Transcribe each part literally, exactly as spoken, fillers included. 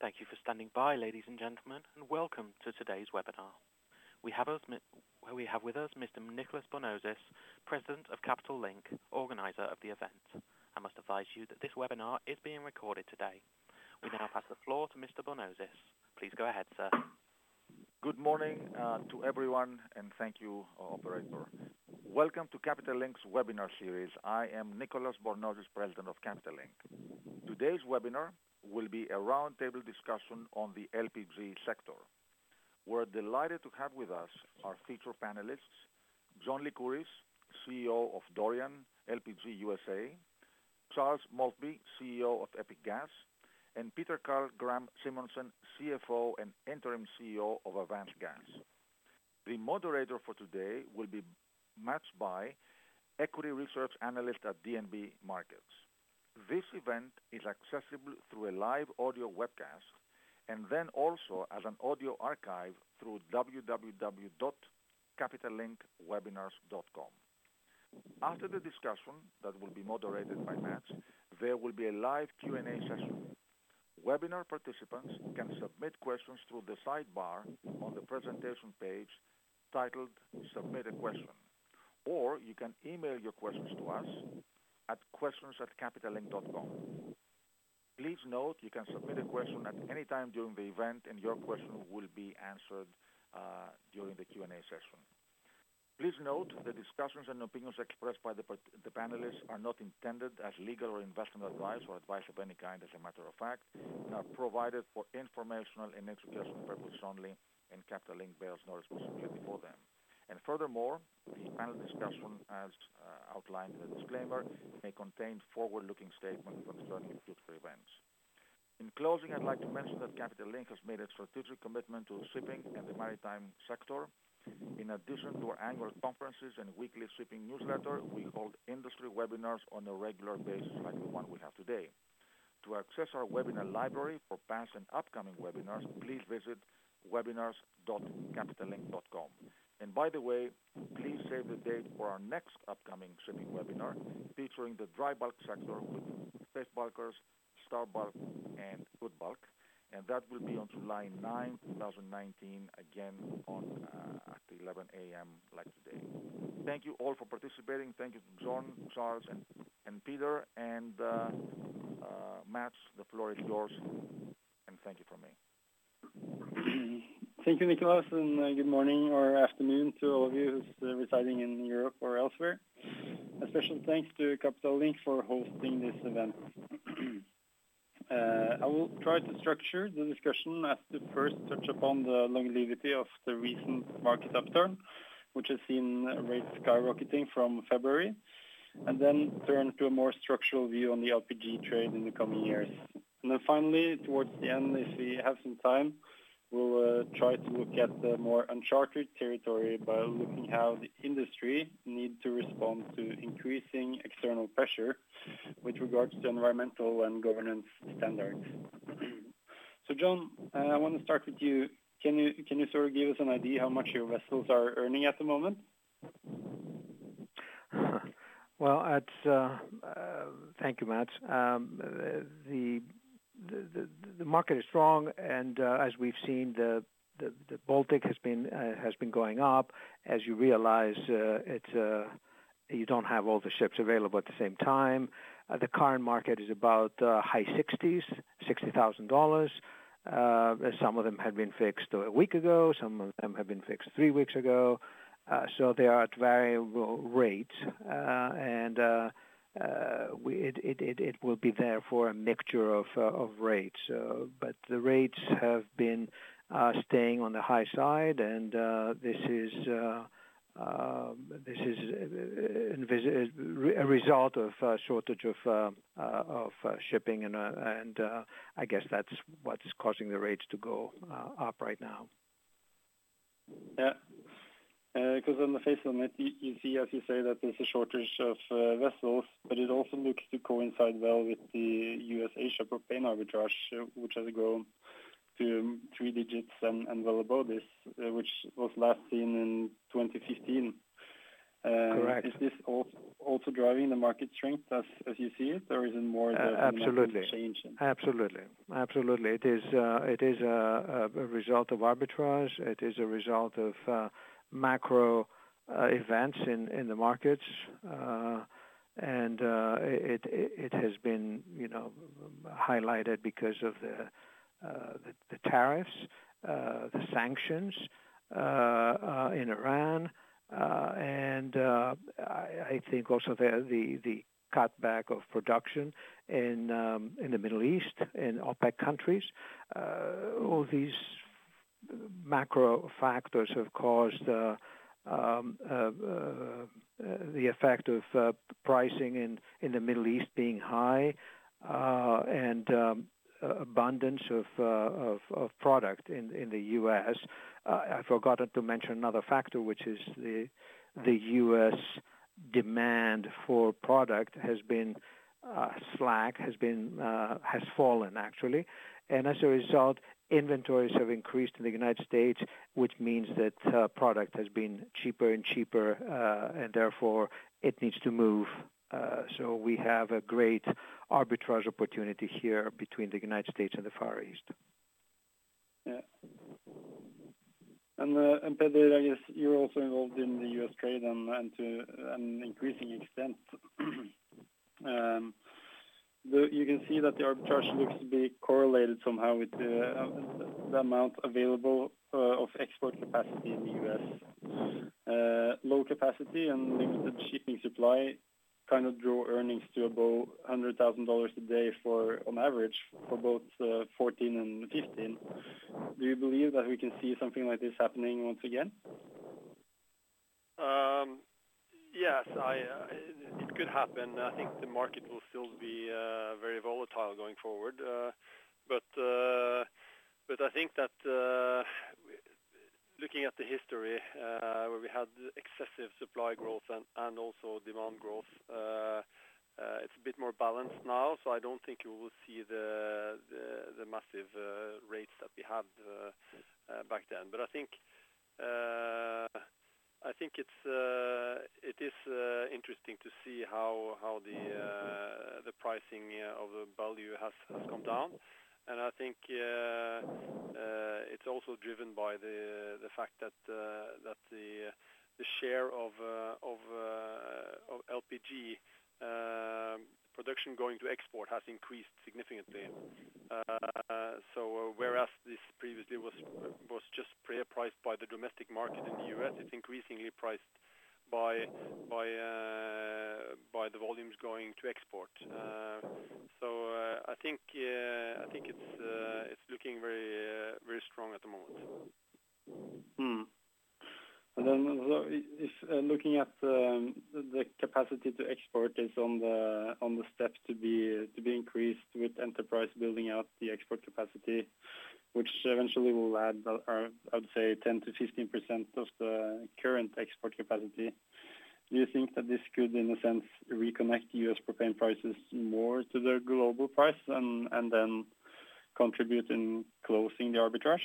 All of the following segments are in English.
Thank you for standing by, ladies and gentlemen, and welcome to today's webinar. We have, us, we have with us Mister Nicholas Bornozis, President of Capital Link, organizer of the event. I must advise you that this webinar is being recorded today. We now pass the floor to Mister Bornozis. Please go ahead, sir. Good morning uh, to everyone, and thank you, uh, operator. Welcome to Capital Link's webinar series. I am Nicholas Bornozis, President of Capital Link. Today's webinar will be a roundtable discussion on the L P G sector. We're delighted to have with us our featured panelists, John Lycouris, C E O of Dorian L P G U S A, Charles Maltby, C E O of Epic Gas, and Peter Carl Graham Simonsen, C F O and Interim C E O of Avance Gas. The moderator for today will be matched by Equity Research Analyst at D N B Markets. This event is accessible through a live audio webcast and then also as an audio archive through w w w dot capital link webinars dot com. After the discussion that will be moderated by Matt, there will be a live Q and A session. Webinar participants can submit questions through the sidebar on the presentation page titled Submit a Question, or you can email your questions to us at questions at capital link dot com. Please note you can submit a question at any time during the event and your question will be answered uh, during the Q and A session. Please note the discussions and opinions expressed by the, the panelists are not intended as legal or investment advice or advice of any kind as a matter of fact, and are provided for informational and educational purposes only, and Capital Link bears no responsibility for them. And furthermore, the panel discussion, as uh, outlined in the disclaimer, may contain forward-looking statements concerning future events. In closing, I'd like to mention that Capital Link has made a strategic commitment to shipping and the maritime sector. In addition to our annual conferences and weekly shipping newsletter, we hold industry webinars on a regular basis like the one we have today. To access our webinar library for past and upcoming webinars, please visit webinars dot capital link dot com. And by the way, please save the date for our next upcoming shipping webinar featuring the dry bulk sector with Safe Bulkers, Star Bulk, and Good Bulk. And that will be on July ninth, twenty nineteen, again on uh, at eleven a m like today. Thank you all for participating. Thank you to John, Charles, and, and Peter. And uh, uh, Matt, the floor is yours. And thank you from me. Thank you, Nicholas, and uh, good morning or afternoon to all of you who's uh, residing in Europe or elsewhere. A special thanks to Capital Link for hosting this event. Uh, I will try to structure the discussion as to first touch upon the longevity of the recent market upturn, which has seen rates skyrocketing from February, and then turn to a more structural view on the L P G trade in the coming years. And then finally, towards the end, if we have some time, we'll uh, try to look at the more uncharted territory by looking how the industry need to respond to increasing external pressure with regards to environmental and governance standards. So, John, uh, I want to start with you. Can you can you sort of give us an idea how much your vessels are earning at the moment? Well, it's, uh, uh, thank you, Matt. Um, the The, the, the market is strong, and uh, as we've seen, the, the, the Baltic has been uh, has been going up. As you realize, uh, it's uh, you don't have all the ships available at the same time. Uh, the current market is about uh, high sixties, sixty thousand dollars. Uh, some of them had been fixed a week ago. Some of them have been fixed three weeks ago. Uh, so they are at variable rates, uh, and uh, Uh, we, it, it, it, it will be there for a mixture of, uh, of rates. Uh, but the rates have been uh, staying on the high side, and uh, this is uh, uh, this is a result of uh, shortage of uh, uh, of uh, shipping, and uh, and uh, I guess that's what's causing the rates to go uh, up right now. Yeah. Because uh, on the face of it, you, you see, as you say, that there's a shortage of uh, vessels, but it also looks to coincide well with the U S Asia propane arbitrage, uh, which has grown to um, three digits and, and well above this, uh, which was last seen in twenty fifteen. Uh, Correct. Is this also, also driving the market strength as as you see it, or is it more the uh, absolutely change? In... Absolutely, absolutely. It is uh, it is a, a result of arbitrage. It is a result of uh, macro uh, events in in the markets, uh, and uh, it, it it has been you know highlighted because of the uh, the, the tariffs, uh, the sanctions uh, uh, in Iran. Uh, and uh, I, I think also the, the the cutback of production in um, in the Middle East, in OPEC countries. Uh, all these macro factors have caused uh, um, uh, uh, the effect of uh, pricing in, in the Middle East being high uh, and um, abundance of, uh, of of product in in the U S. Uh, I forgot to mention another factor, which is the the U S demand for product has been uh, slack, has been uh, has fallen actually, and as a result, inventories have increased in the United States, which means that uh, product has been cheaper and cheaper, uh, and therefore it needs to move. Uh, so we have a great arbitrage opportunity here between the United States and the Far East. Yeah. And, uh, and Peder, I guess you're also involved in the U S trade and, and to an increasing extent. um, the, you can see that the arbitrage looks to be correlated somehow with the, uh, the amount available uh, of export capacity in the U S. Uh, low capacity and limited shipping supply kind of draw earnings to above one hundred thousand dollars a day for, on average, for both uh, fourteen and fifteen. Do you believe that we can see something like this happening once again? Um, yes, I, uh, it could happen. I think the market will still be uh, very volatile going forward. Uh, but uh, but I think that uh, looking at the history, uh, where we had excessive supply growth and, and also demand growth, uh, uh, it's a bit more balanced now. So I don't think you will see the the, the massive uh, rates that we had uh, uh, back then. But I think uh, I think it's uh, it is uh, interesting to see how how the uh, the pricing of the value has, has come down. And I think uh, uh, it's also driven by the the fact that uh, that the the share of uh, of, uh, of L P G uh, production going to export has increased significantly. Uh, so uh, whereas this previously was was just priced by the domestic market in the U S, it's increasingly priced by by uh, by the volumes going to export. Uh, so uh, I think uh, I think it's uh, it's looking very uh, very strong at the moment. Hmm. And then, so if uh, looking at um, the capacity to export is on the on the step to be to be increased with Enterprise building out the export capacity, which eventually will add, uh, I would say, ten to fifteen percent of the current export capacity. Do you think that this could, in a sense, reconnect U S propane prices more to the global price and, and then contribute in closing the arbitrage?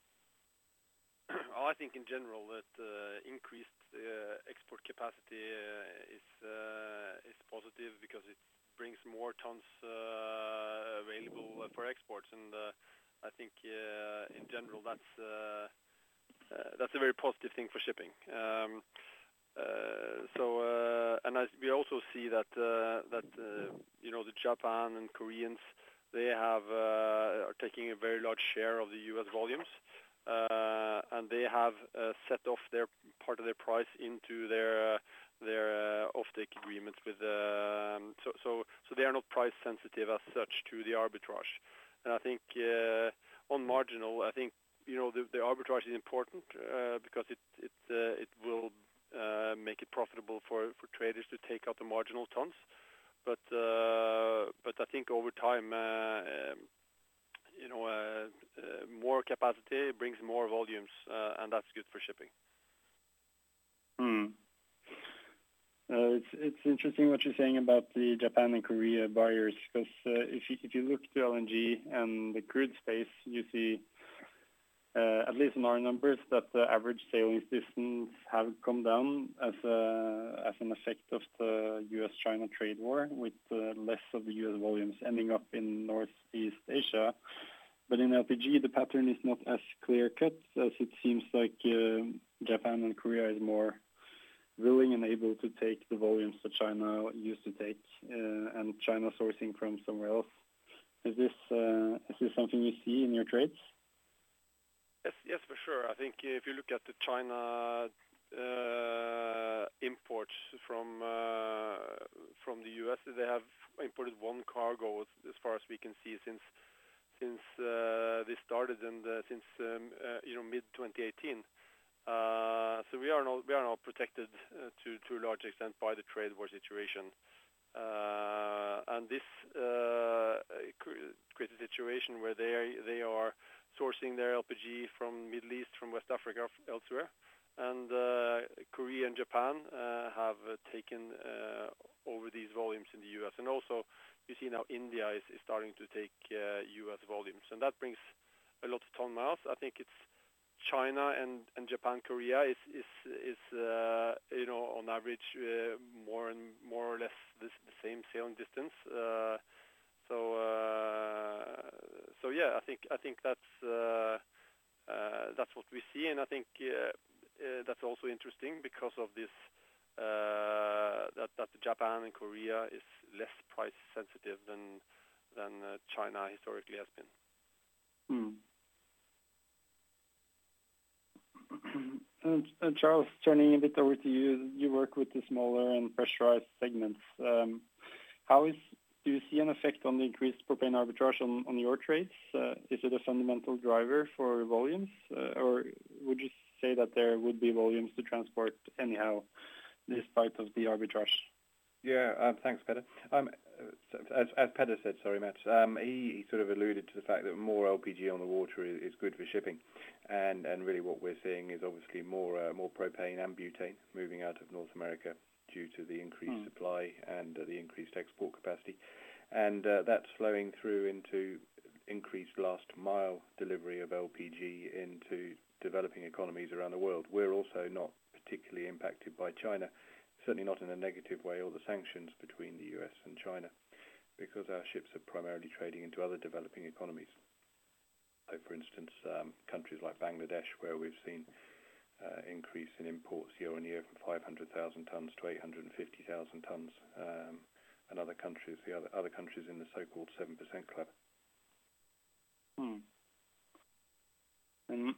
I think in general that uh, increased uh, export capacity uh, is uh, is positive because it brings more tons uh, available for exports, and uh, I think uh, in general that's uh, uh, that's a very positive thing for shipping. Um, uh, so uh, and as we also see that uh, that uh, you know the Japan and Koreans, they have uh, are taking a very large share of the U S volumes. Uh, and they have uh, set off their part of their price into their uh, their uh, offtake agreements with. Uh, so so so they are not price sensitive as such to the arbitrage. And I think uh, on marginal, I think you know the, the arbitrage is important uh, because it it uh, it will uh, make it profitable for, for traders to take out the marginal tons. But uh, but I think over time. Uh, um, You know, uh, uh, more capacity brings more volumes, uh, and that's good for shipping. Hmm. Uh, it's it's interesting what you're saying about the Japan and Korea buyers, because uh, if you if you look to L N G and the crude space, you see uh, at least in our numbers, that the average sailings distance have come down as a, as an effect of the U S China trade war, with uh, less of the U S volumes ending up in Northeast Asia. But in L P G, the pattern is not as clear-cut, as it seems like uh, Japan and Korea is more willing and able to take the volumes that China used to take, uh, and China sourcing from somewhere else. Is this uh, is this something you see in your trades? Yes, yes, for sure. I think if you look at the China uh, imports from uh, from the U S, they have imported one cargo, as far as we can see, since since uh, this started and uh, since um, uh, you know mid twenty eighteen. Uh, so we are now we are now protected uh, to to a large extent by the trade war situation, uh, and this uh, creates a situation where they they are sourcing their L P G from Middle East, from West Africa, elsewhere, and uh, Korea and Japan uh, have uh, taken uh, over these volumes in the U S, and also you see now India is, is starting to take uh, U S volumes, and that brings a lot of ton miles. I think it's China and, and Japan, Korea is is is uh, you know on average uh, more and more or less this, the same sailing distance. Uh, so uh, so yeah, I think I think that's uh, uh, that's what we see, and I think uh, uh, that's also interesting because of this uh, that that Japan and Korea is less price sensitive than than uh, China historically has been. Hmm. And, uh, Charles, turning a bit over to you, you work with the smaller and pressurized segments. Um, how is do you see an effect on the increased propane arbitrage on, on your trades? Uh, is it a fundamental driver for volumes, uh, or would you say that there would be volumes to transport anyhow, despite of the arbitrage? Yeah, um, thanks, Petter. Um, as, as Petter said, sorry, Matt, um, he, he sort of alluded to the fact that more L P G on the water is, is good for shipping, and, and really what we're seeing is obviously more uh, more propane and butane moving out of North America due to the increased mm. supply and uh, the increased export capacity, and uh, that's flowing through into increased last mile delivery of L P G into developing economies around the world. We're also not particularly impacted by China, certainly not in a negative way, or the sanctions between the U S and China, because our ships are primarily trading into other developing economies. So, for instance, um, countries like Bangladesh, where we've seen uh, increase in imports year on year from five hundred thousand tons to eight hundred fifty thousand tons, um, and other countries, the other other countries in the so-called seven percent club. Hmm. And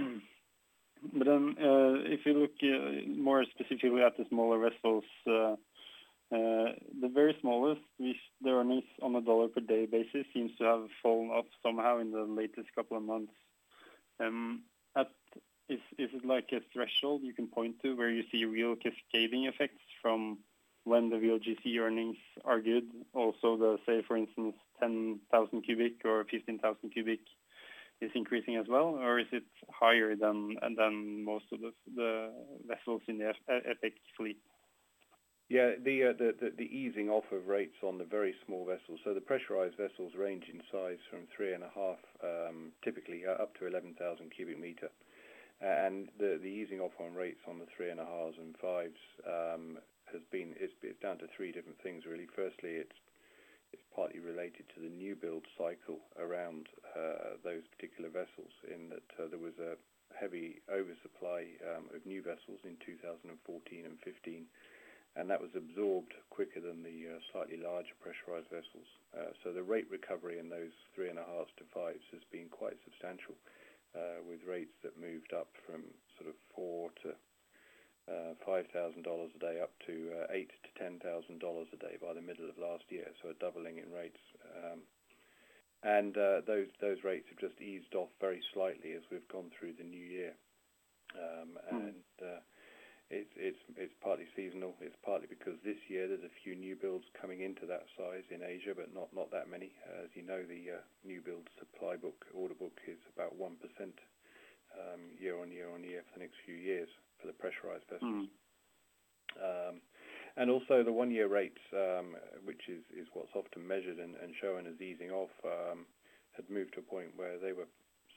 But then, uh, if you look uh, more specifically at the smaller vessels, uh, uh, the very smallest, which the earnings on a dollar per day basis seems to have fallen off somehow in the latest couple of months. Um, at, is, is it like a threshold you can point to where you see real cascading effects from when the V L G C earnings are good? Also, the, say, for instance, ten thousand cubic or fifteen thousand cubic is increasing as well, or is it higher than than most of the the vessels in the EPIC fleet? Yeah, the, uh, the the the easing off of rates on the very small vessels. So the pressurized vessels range in size from three and a half, um, typically uh, up to eleven thousand cubic meter, and the the easing off on rates on the three and a halves and fives um, has been it's, it's down to three different things really. Firstly, it's It's partly related to the new build cycle around uh, those particular vessels, in that uh, there was a heavy oversupply um, of new vessels in two thousand fourteen and fifteen, and that was absorbed quicker than the uh, slightly larger pressurized vessels. Uh, so the rate recovery in those three and a halves to fives has been quite substantial, uh, with rates that moved up from sort of four to Uh, five thousand dollars a day up to uh, eight to ten thousand dollars a day by the middle of last year, so a doubling in rates. Um, and uh, those those rates have just eased off very slightly as we've gone through the new year. Um, and uh, it's it's it's partly seasonal. It's partly because this year there's a few new builds coming into that size in Asia, but not not that many. Uh, as you know, the uh, new build supply book order book is about one percent um, year on year on year for the next few years for the pressurized vessels. Mm. Um, and also the one-year rates, um, which is, is what's often measured and, and shown as easing off, um, had moved to a point where they were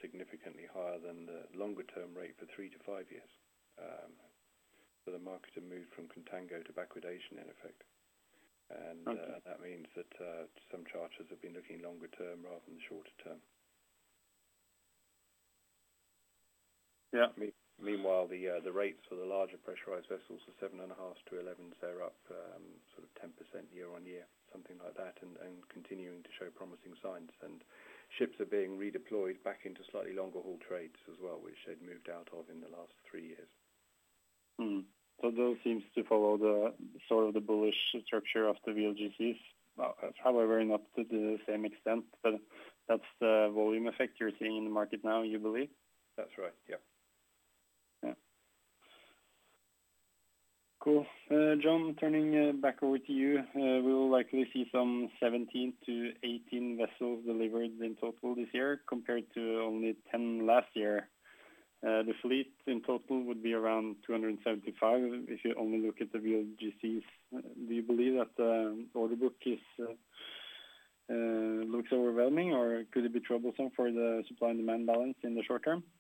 significantly higher than the longer-term rate for three to five years. Um, so the market had moved from contango to backwardation in effect. And okay. uh, that means that uh, some charters have been looking longer term rather than shorter term. Yeah. Me- meanwhile, the uh, the rates for the larger pressurized vessels, the seven and a half to elevens, they're up um, sort of ten percent year on year, something like that, and, and continuing to show promising signs. And ships are being redeployed back into slightly longer haul trades as well, which they'd moved out of in the last three years. Hmm. So those seems to follow the sort of the bullish structure of the V L G Cs, however, not to the same extent. But that's the volume effect you're seeing in the market now, you believe? That's right. Yeah. Yeah. Cool. Uh, John, turning uh, back over to you, uh, we will likely see some seventeen to eighteen vessels delivered in total this year, compared to only ten last year. Uh, the fleet in total would be around two hundred seventy-five if you only look at the V L G Cs. Uh, do you believe that the order book is uh, uh, looks overwhelming, or could it be troublesome for the supply and demand balance in the short term?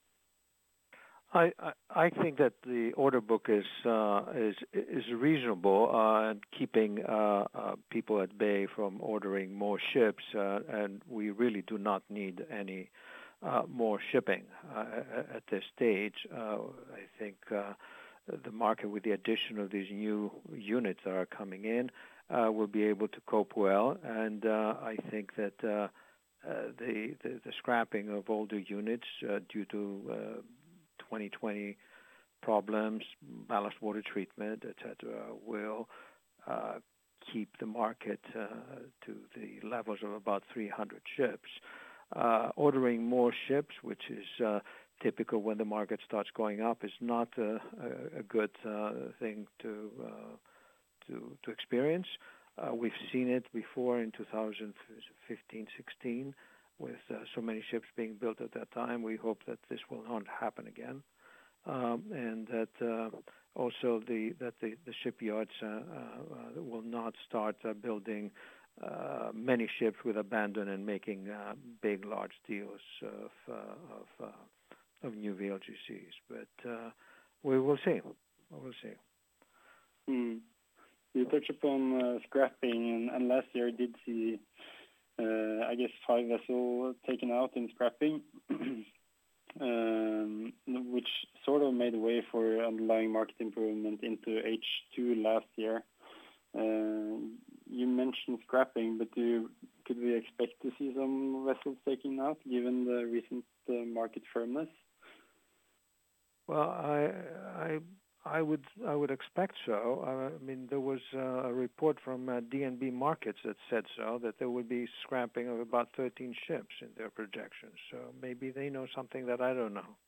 I, I, I think that the order book is uh, is is reasonable uh, and keeping uh, uh, people at bay from ordering more ships, uh, and we really do not need any Uh, more shipping uh, at this stage. Uh, I think uh, the market, with the addition of these new units that are coming in, uh, will be able to cope well. And uh, I think that uh, uh, the, the the scrapping of older units uh, due to uh, twenty twenty problems, ballast water treatment, et cetera, will uh, keep the market uh, to the levels of about three hundred ships. Uh, ordering more ships, which is uh, typical when the market starts going up, is not a, a, a good uh, thing to uh, to to experience. Uh, we've seen it before in two thousand fifteen sixteen with uh, so many ships being built at that time. We hope that this will not happen again, um, and that uh, also the that the, the shipyards uh, uh, will not start uh, building Uh, many ships with abandon and making uh, big, large deals of uh, of, uh, of new V L G Cs. But uh, we will see. We will see. Hmm. You touch upon uh, scrapping, and, and last year did see, uh, I guess, five vessels taken out in scrapping, um, which sort of made way for underlying market improvement into H two last year. Uh, you mentioned scrapping, but do you, could we expect to see some vessels taken out given the recent uh, market firmness? Well, I, I, I would, I would expect so. I mean, there was uh, a report from uh, D N B Markets that said so, that there would be scrapping of about thirteen ships in their projections. So maybe they know something that I don't know.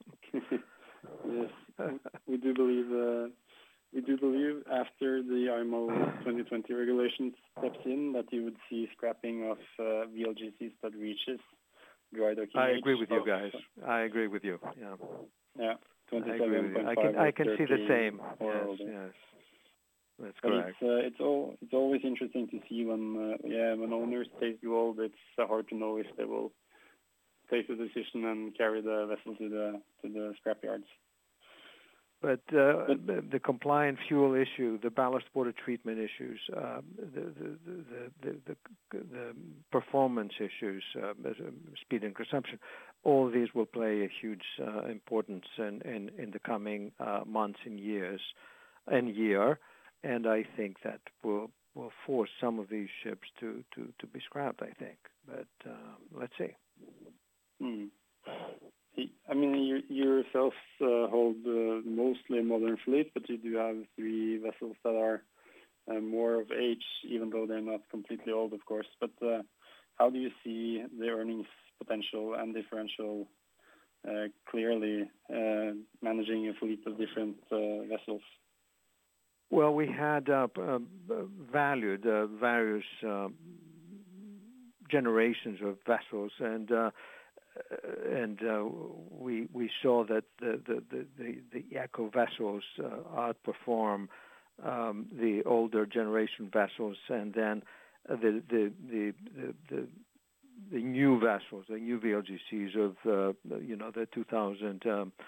Yes, we do believe. Uh, We do believe after the I M O twenty twenty regulations steps in that you would see scrapping of uh, V L G Cs that reaches dry docking. I agree with you guys. I agree with you. Yeah. Yeah. twenty-seven point five. I can I can see the same. Yes. Yes. That's but correct. It's uh, it's all it's always interesting to see when uh, yeah when owners take you old. It's uh, hard to know if they will take the decision and carry the vessel to the to the scrapyards. But uh, the, the compliant fuel issue, the ballast water treatment issues, uh, the, the, the, the, the, the performance issues, uh, speed and consumption, all of these will play a huge uh, importance in, in, in the coming uh, months and years and year. And I think that will will force some of these ships to, to, to be scrapped, I think. But uh, let's see. Hmm. I mean, you, you yourself uh, hold uh, mostly a modern fleet, but you do have three vessels that are uh, more of age, even though they're not completely old, of course. But uh, how do you see the earnings potential and differential uh, clearly uh, managing a fleet of different uh, vessels? Well, we had uh, uh, valued uh, various uh, generations of vessels, and uh, and uh, we we saw that the the the, the eco vessels uh, outperform um, the older generation vessels, and then the the the the, the the new vessels, the new V L G Cs of uh, you know the two thousand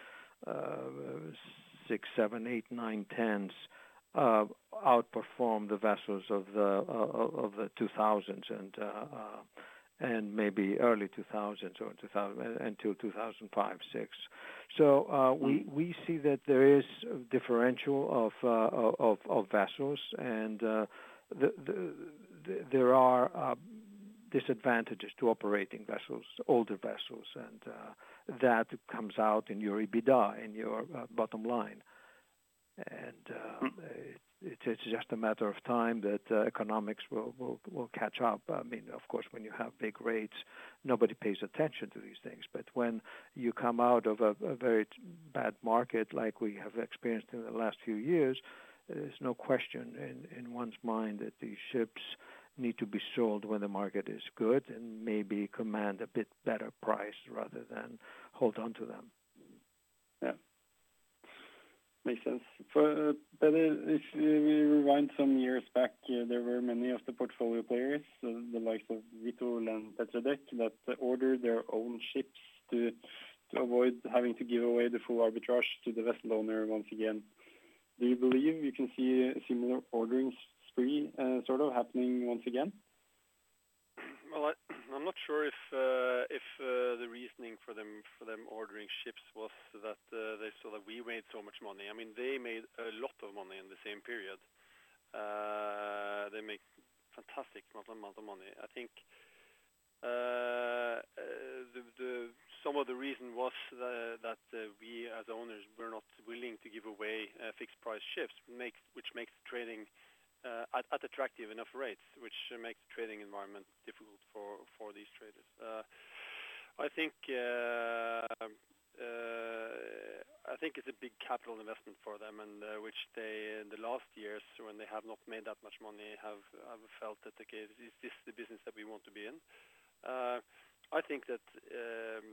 six, seven, eight, nine, tens uh, outperform the vessels of the uh, of the two thousands and uh, uh, and maybe early two thousands or two thousand until two thousand five, six. So uh, we we see that there is a differential of uh, of, of vessels, and uh, the, the, the, there are uh, disadvantages to operating vessels, older vessels, and uh, that comes out in your EBITDA, in your uh, bottom line. And uh, it, it's just a matter of time that uh, economics will, will, will catch up. I mean, of course, when you have big rates, nobody pays attention to these things. But when you come out of a, a very bad market like we have experienced in the last few years, there's no question in, in one's mind that these ships need to be sold when the market is good and maybe command a bit better price rather than hold on to them. Yeah. Makes sense. For, uh, but if we rewind some years back, uh, there were many of the portfolio players, uh, the likes of Vitol and Petredec, that uh, ordered their own ships to to avoid having to give away the full arbitrage to the vessel owner once again. Do you believe you can see a similar ordering spree uh, sort of happening once again? Well, I, I'm not sure if uh, if uh, the reasoning for them for them ordering ships was that uh, they saw that we made so much money. I mean, they made a lot of money in the same period. Uh, they make fantastic amount of money. I think uh, uh, the, the, some of the reason was uh, that uh, we as owners were not willing to give away uh, fixed price ships, makes, which makes trading Uh, at, at attractive enough rates, which uh, makes the trading environment difficult for, for these traders. Uh, I think uh, uh, I think it's a big capital investment for them, and uh, which they in the last years, when they have not made that much money, have, have felt that okay, is this the business that we want to be in? Uh, I think that um,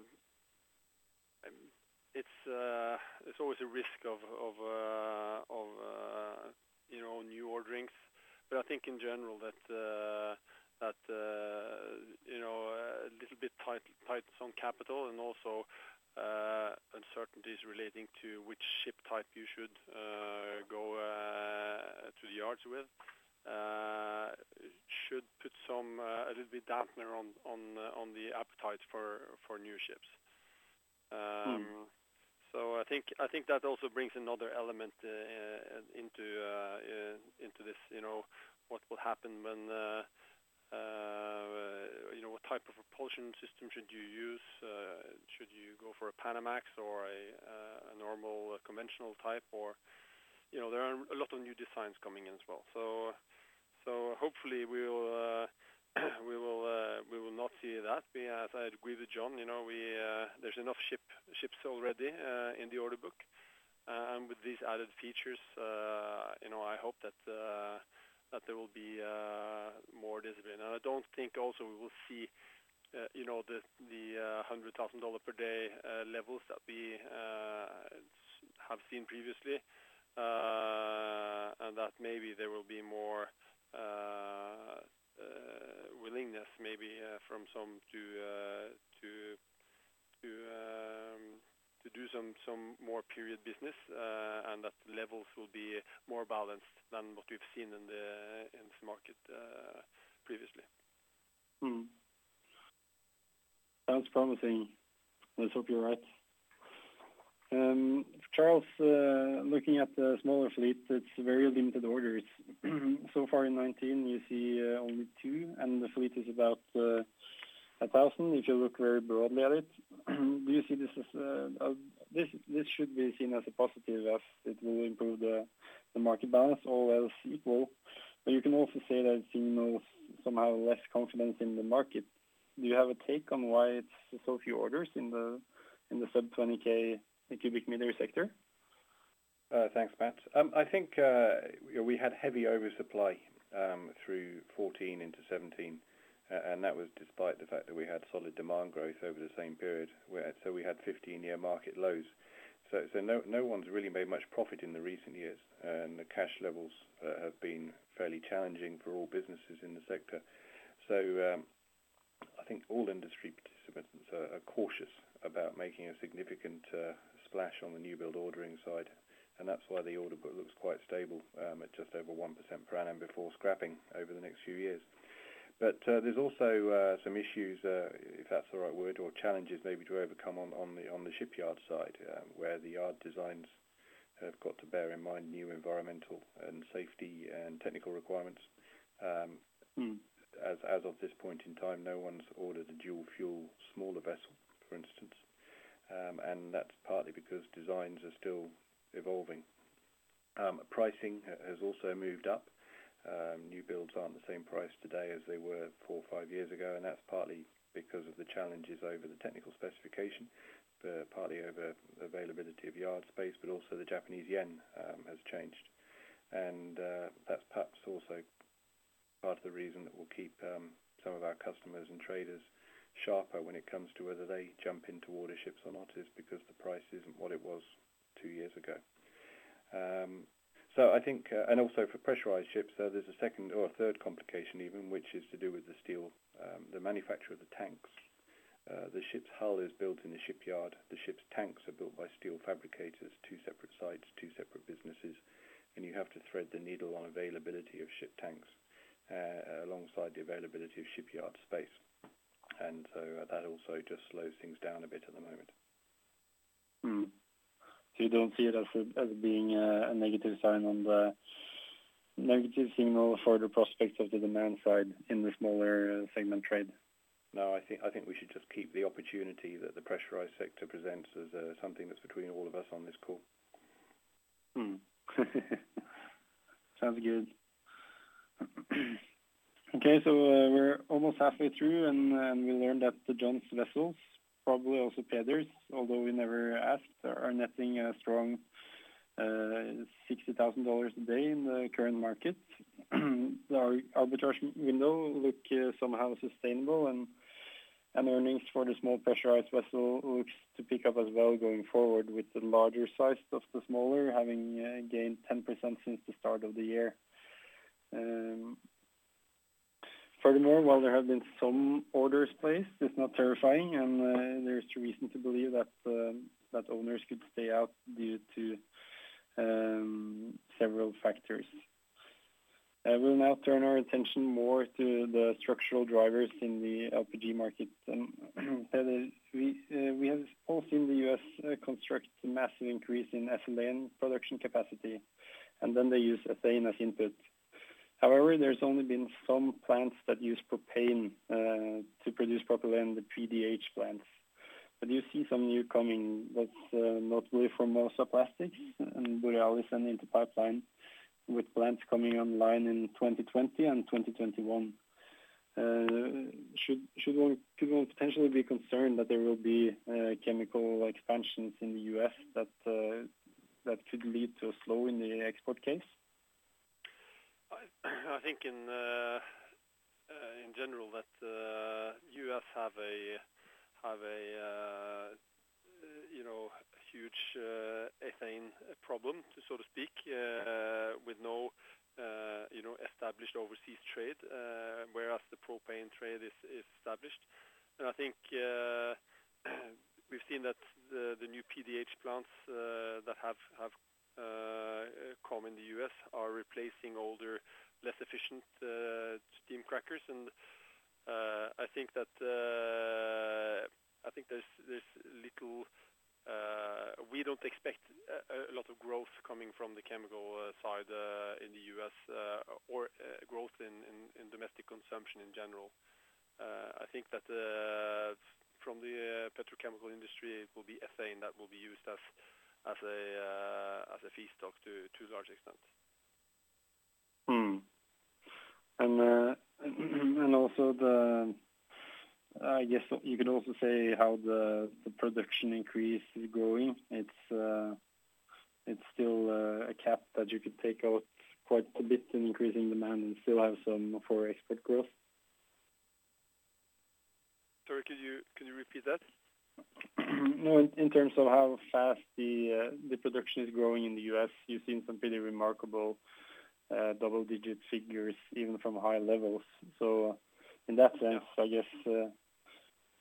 it's uh, there's always a risk of of uh, of uh, you know, new orderings, but I think in general that uh, that uh, you know a little bit tight tight on capital, and also uh, uncertainties relating to which ship type you should uh, go uh, to the yards with uh, should put some uh, a little bit dampener on on uh, on the appetite for for new ships. Um, hmm. So I think I think that also brings another element uh, into uh, uh, into this. You know, what will happen when uh, uh, you know what type of propulsion system should you use? Uh, should you go for a Panamax or a, uh, a normal uh, conventional type? Or you know, there are a lot of new designs coming in as well. So so hopefully we will. Uh, we will uh, we will not see that. We, as I agree with John, you know, we uh, there's enough ship ships already uh, in the order book, uh, and with these added features, uh, you know, I hope that uh, that there will be uh, more discipline. And I don't think also we will see, uh, you know, the the uh, hundred thousand dollar per day uh, levels that we uh, have seen previously, uh, and that maybe there will be more. Uh, Uh, willingness maybe uh, from some to uh, to to um, to do some some more period business, uh, and that levels will be more balanced than what we've seen in the in this market uh, previously. Hmm. Sounds promising. Let's hope you're right. Um, Charles, uh, looking at the smaller fleet, it's very limited orders. So far in nineteen, you see uh, only two, and the fleet is about uh, a thousand. If you look very broadly at it, do you see this as uh, uh, this? This should be seen as a positive, as it will improve the the market balance, all else equal. But you can also say that it signals somehow less confidence in the market. Do you have a take on why it's so few orders in the in the sub twenty K? The cubic meter sector? Uh, thanks, Matt. Um, I think uh, we had heavy oversupply um, through fourteen into seventeen, uh, and that was despite the fact that we had solid demand growth over the same period. Where, so we had fifteen-year market lows. So, so no, no one's really made much profit in the recent years, and the cash levels uh, have been fairly challenging for all businesses in the sector. So um, I think all industry participants are, are cautious about making a significant uh, splash on the new build ordering side, and that's why the order book looks quite stable um, at just over one percent per annum before scrapping over the next few years. But uh, there's also uh, some issues, uh, if that's the right word, or challenges maybe to overcome on, on the on the shipyard side, um, where the yard designs have got to bear in mind new environmental and safety and technical requirements. Um, mm. As as of this point in time, no one's ordered a dual fuel smaller vessel, for instance, um, and that's partly because designs are still evolving. Um, pricing has also moved up. Um, new builds aren't the same price today as they were four or five years ago, and that's partly because of the challenges over the technical specification, but partly over availability of yard space, but also the Japanese yen um, has changed. And uh, that's perhaps also part of the reason that will keep um, some of our customers and traders sharper when it comes to whether they jump in to order ships or not, is because the price isn't what it was two years ago. Um, so I think, uh, and also for pressurized ships, uh, there's a second or a third complication even, which is to do with the steel, um, the manufacture of the tanks. Uh, the ship's hull is built in the shipyard. The ship's tanks are built by steel fabricators, two separate sites, two separate businesses, and you have to thread the needle on availability of ship tanks uh, alongside the availability of shipyard space. And so uh, that also just slows things down a bit at the moment. Hmm. So you don't see it as a, as being a, a negative sign on the negative signal for the prospects of the demand side in the smaller uh, segment trade? No, I think I think we should just keep the opportunity that the pressurized sector presents as uh, something that's between all of us on this call. Hmm. Sounds good. Okay, so uh, we're almost halfway through, and, and we learned that the John's vessels, probably also Peder's, although we never asked, are netting a strong uh, sixty thousand dollars a day in the current market. The arbitrage window look uh, somehow sustainable, and and earnings for the small pressurized vessel looks to pick up as well going forward, with the larger size of the smaller having uh, gained ten percent since the start of the year. Um, Furthermore, while there have been some orders placed, it's not terrifying, and uh, there's reason to believe that uh, that owners could stay out due to um, several factors. Uh, we'll now turn our attention more to the structural drivers in the L P G market. Um, we uh, we have all seen the U S uh, construct a massive increase in ethylene production capacity, and then they use ethane as input. However, there's only been some plants that use propane uh, to produce propylene, the P D H plants. But you see some new coming. That's uh, notably Formosa Plastics and Borealis and Interpipeline, with plants coming online in twenty twenty and twenty twenty-one. Uh, should should one could one potentially be concerned that there will be uh, chemical expansions in the U S that uh, that could lead to a slow in the export case? I, I think in uh, uh, in general that uh, U S have a have a uh, you know huge uh, ethane problem, to so to speak, uh, with no uh, you know established overseas trade, uh, whereas the propane trade is, is established. And I think uh, we've seen that the, the new P D H plants uh, that have have Uh, come in the U S are replacing older, less efficient uh, steam crackers, and uh, I think that uh, I think there's there's little. Uh, we don't expect a, a lot of growth coming from the chemical uh, side uh, in the U S uh, or uh, growth in, in, in domestic consumption in general. Uh, I think that uh, from the uh, petrochemical industry, it will be ethane that will be used as as a uh, as a feedstock to to a large extent. Hmm. And uh, and also the I guess you could also say how the the production increase is growing. It's uh, it's still uh, a cap that you could take out quite a bit in increasing demand and still have some for export growth. Sorry, could you can you repeat that? No, in, in terms of how fast the uh, the production is growing in the U S, you've seen some pretty remarkable uh, double-digit figures, even from high levels. So, uh, in that sense, yeah. I guess uh,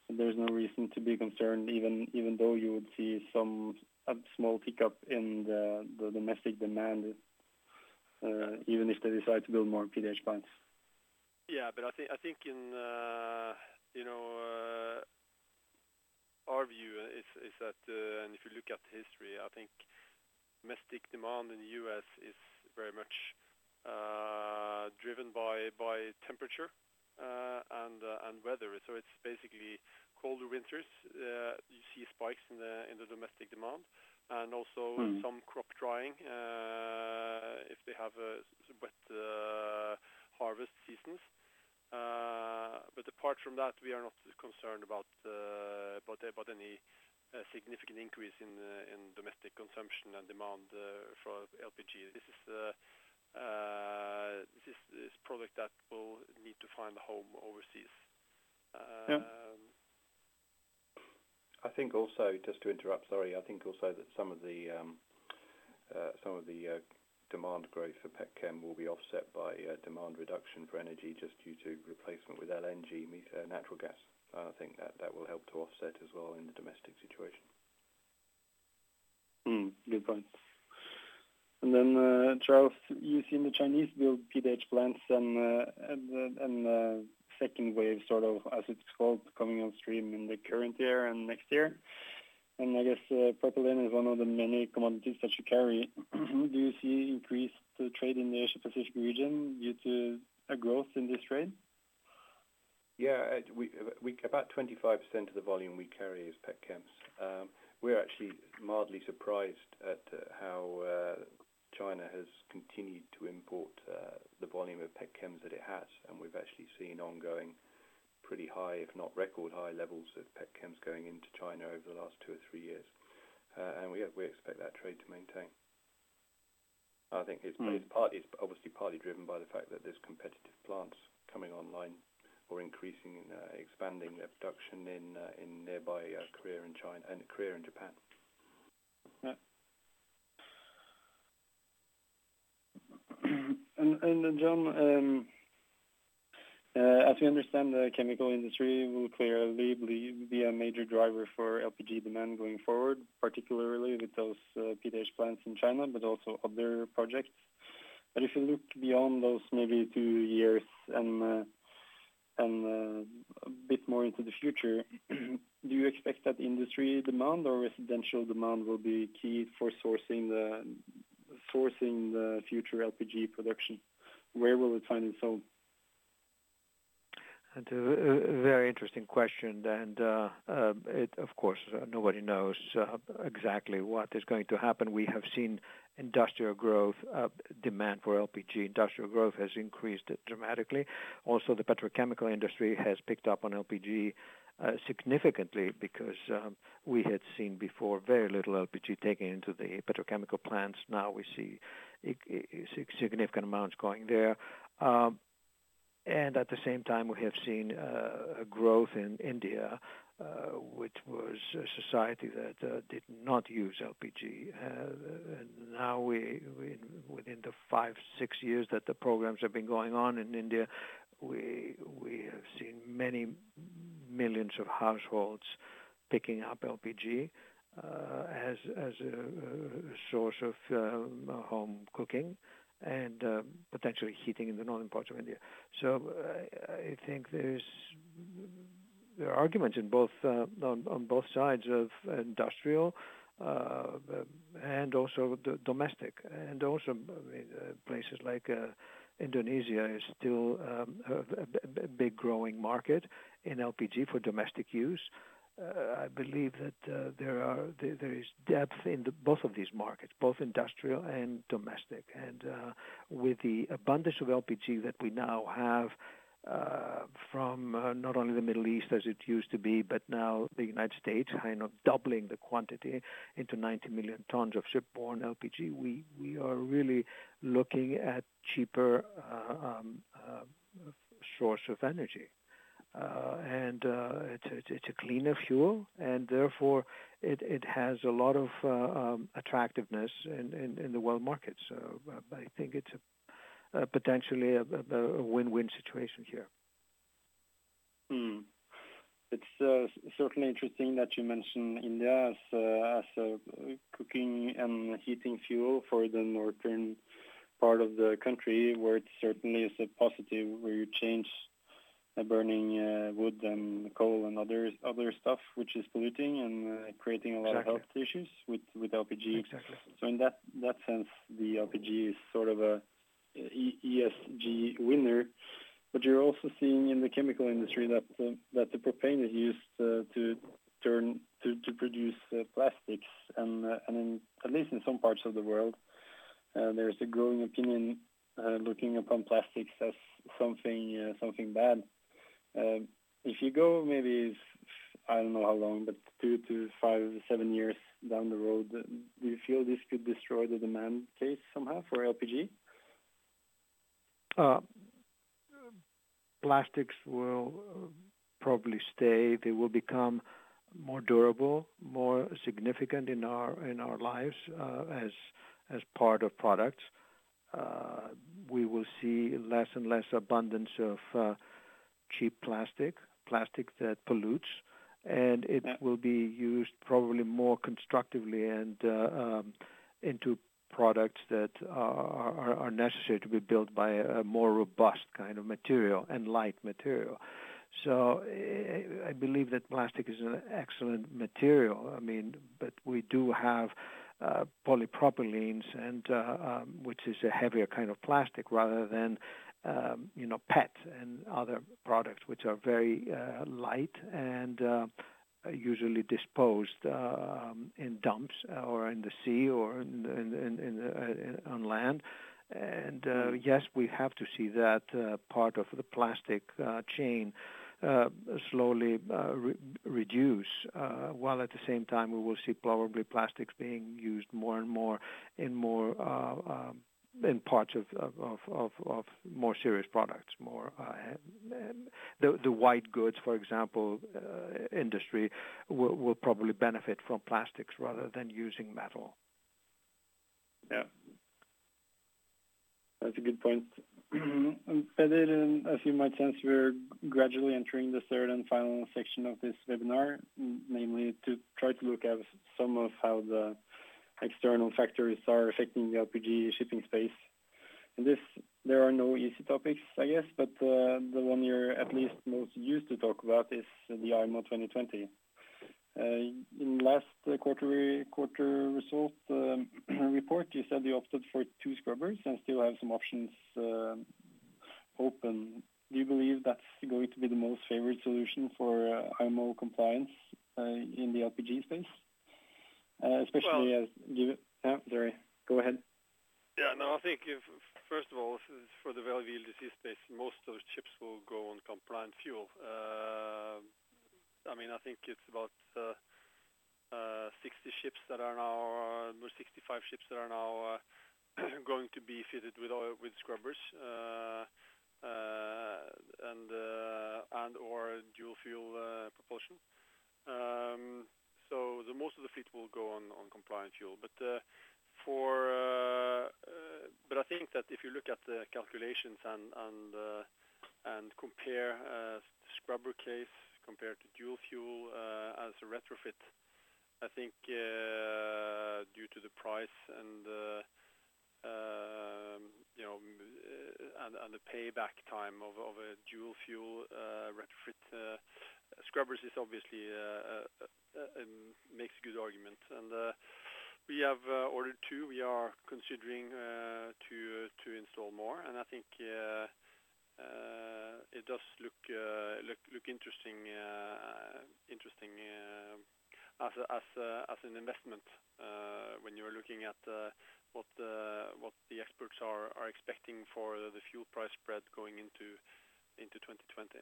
there's no reason to be concerned, even even though you would see some a small tick up in the, the domestic demand, uh, even if they decide to build more P D H plants. Yeah, but I think I think in uh, you know uh, our view is is that, uh, and if you look at the history, I think domestic demand in the U S is very much uh, driven by by temperature uh, and uh, and weather. So it's basically colder winters. Uh, you see spikes in the in the domestic demand, and also mm. some crop drying uh, if they have a wet uh, harvest seasons. Uh, but apart from that, we are not concerned about uh, about, about any uh, significant increase in uh, in domestic consumption and demand uh, for L P G. This is uh, uh, this is this product that will need to find a home overseas. Uh, yeah. I think also, just to interrupt, sorry, I think also that some of the um, uh, some of the uh, demand growth for petchem will be offset by uh, demand reduction for energy just due to replacement with L N G, uh, natural gas. I think that, that will help to offset as well in the domestic situation. Mm, good point. And then, uh, Charles, you've seen the Chinese build P D H plants and uh, and, and uh, second wave, sort of, as it's called, coming on stream in the current year and next year. And I guess uh, propylene is one of the many commodities that you carry. Do you see increased uh, trade in the Asia-Pacific region due to a growth in this trade? Yeah, we, we about twenty-five percent of the volume we carry is petchems. Um, we're actually mildly surprised at uh, how uh, China has continued to import uh, the volume of petchems that it has, and we've actually seen ongoing pretty high, if not record high, levels of petchems going into China over the last two or three years, uh, and we we expect that trade to maintain. I think it's, mm. it's partly, it's obviously partly driven by the fact that there's competitive plants coming online or increasing, uh, expanding their production in uh, in nearby uh, Korea and China and Korea and Japan. Yeah. and and John. Um, Uh, as we understand, the chemical industry will clearly be a major driver for L P G demand going forward, particularly with those uh, P D H plants in China, but also other projects. But if you look beyond those maybe two years and uh, and uh, a bit more into the future, do you expect that industry demand or residential demand will be key for sourcing the sourcing the future L P G production? Where will it find its home? It's a very interesting question, and uh, uh, it, of course, uh, nobody knows uh, exactly what is going to happen. We have seen industrial growth, uh, demand for L P G, industrial growth has increased dramatically. Also, the petrochemical industry has picked up on L P G uh, significantly because um, we had seen before very little L P G taken into the petrochemical plants. Now we see significant amounts going there. Um, And at the same time, we have seen uh, a growth in India, uh, which was a society that uh, did not use L P G. Uh, and now, we, we, within the five, six years that the programs have been going on in India, we we have seen many millions of households picking up L P G uh, as as a, a source of um, home cooking and uh, potentially heating in the northern parts of India. So uh, I think there's there are arguments in both uh, on, on both sides of industrial uh, and also the domestic, and also I mean, uh, places like uh, Indonesia is still um, a, a big growing market in L P G for domestic use. Uh, I believe that uh, there are there, there is depth in the, both of these markets, both industrial and domestic. And uh, with the abundance of L P G that we now have uh, from uh, not only the Middle East as it used to be, but now the United States, kind of doubling the quantity into ninety million tons of shipborne L P G, we we are really looking at cheaper uh, um, uh, source of energy. Uh, and uh, it's, it's, it's a cleaner fuel, and therefore it, it has a lot of uh, um, attractiveness in, in, in the world market. So uh, I think it's a, a potentially a, a win-win situation here. Hmm. it's uh, certainly interesting that you mention India as uh, as a cooking and heating fuel for the northern part of the country, where it certainly is a positive, where you change uh, burning uh, wood and coal and other other stuff which is polluting and uh, creating a lot Exactly. of health issues with with L P G. Exactly. So in that that sense, the L P G is sort of a E S G winner. But you're also seeing in the chemical industry that uh, that the propane is used uh, to turn to to produce uh, plastics, and uh, and in, at least in some parts of the world, uh, there's a growing opinion uh, looking upon plastics as something uh, something bad. Uh, if you go maybe I don't know how long, but two to five, seven years down the road, uh, do you feel this could destroy the demand case somehow for L P G? Uh, plastics will uh, probably stay. They will become more durable, more significant in our in our lives uh, as as part of products. Uh, we will see less and less abundance of uh, cheap plastic, plastic that pollutes, and it Yeah. will be used probably more constructively and uh, um, into products that are, are, are necessary to be built by a more robust kind of material and light material. So I believe that plastic is an excellent material. I mean, but we do have uh, polypropylenes, and uh, um, which is a heavier kind of plastic rather than um, you know P E T and other products, which are very uh, light and uh, usually disposed uh, um, in dumps or in the sea or in, in, in, in, uh, in on land. And uh, yes, we have to see that uh, part of the plastic uh, chain uh, slowly uh, re- reduce, uh, while at the same time we will see probably plastics being used more and more in more uh, um, in parts of, of, of, of more serious products, more uh, the the white goods, for example, uh, industry will, will probably benefit from plastics rather than using metal. Yeah, that's a good point. Peder, as you might sense, we're gradually entering the third and final section of this webinar, namely to try to look at some of how the external factors are affecting the L P G shipping space. In this, there are no easy topics, I guess, but uh, the one you're at least most used to talk about is the I M O twenty twenty. Uh, in last uh, quarter quarter result um, report, you said you opted for two scrubbers and still have some options uh, open. Do you believe that's going to be the most favored solution for uh, I M O compliance uh, in the L P G space? Uh, especially well, as give it, yeah, sorry, go ahead. Yeah, no, I think if, first of all, for the well V L D C space, most of the ships will go on compliant fuel. Uh, I mean, I think it's about uh, uh, sixty ships that are now, uh, or sixty-five ships that are now uh, going to be fitted with oil, with scrubbers uh, uh, and uh, and or dual fuel uh, propulsion. Um, So the most of the fleet will go on, on compliant fuel, but uh, for uh, uh, but I think that if you look at the calculations and and uh, and compare uh, scrubber case compared to dual fuel uh, as a retrofit, I think uh, due to the price and uh, um, you know uh, and, and the payback time of, of a dual fuel uh, retrofit. Uh, Scrubbers is obviously uh, uh, uh, um, makes a good argument, and uh, we have uh, ordered two. We are considering uh, to uh, to install more, and I think uh, uh, it does look uh, look look interesting uh, interesting uh, as a, as a, as an investment uh, when you're looking at uh, what uh, what the experts are are expecting for the fuel price spread going into into twenty twenty.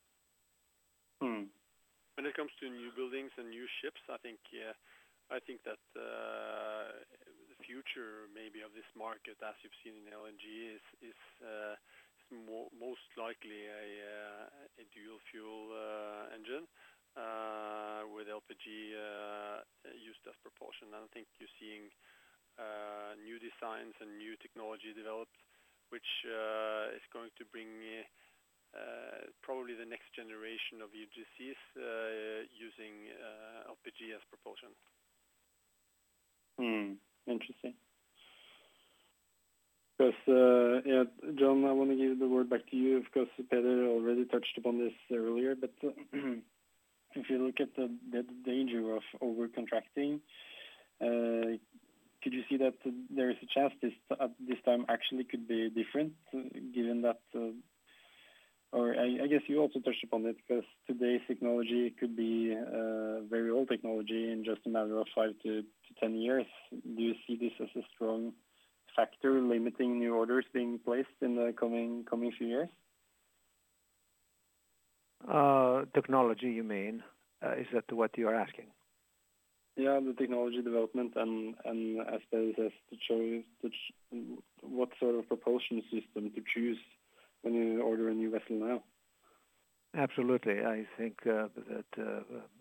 Hmm. When it comes to new buildings and new ships, I think uh, I think that uh, the future maybe of this market, as you've seen in L N G, is is, uh, is mo- most likely a, uh, a dual fuel uh, engine uh, with L P G uh, used as propulsion. And I think you're seeing uh, new designs and new technology developed, which uh, is going to bring Uh, uh, probably the next generation of U G Cs uh, using uh, L P G as propulsion. Hmm. Interesting. Because, uh, yeah, John, I want to give the word back to you because Peter already touched upon this earlier. But uh, if you look at the, the danger of over-contracting, uh, could you see that there is a chance this at this time actually could be different, uh, given that, uh, or I, I guess you also touched upon it, because today's technology could be uh, very old technology in just a matter of five to, to ten years. Do you see this as a strong factor limiting new orders being placed in the coming coming few years? Uh, technology, you mean? Uh, is that what you are asking? Yeah, the technology development and, and as Peter says, to show you to ch- what sort of propulsion system to choose when you order a new vessel now. Absolutely. I think uh, that uh,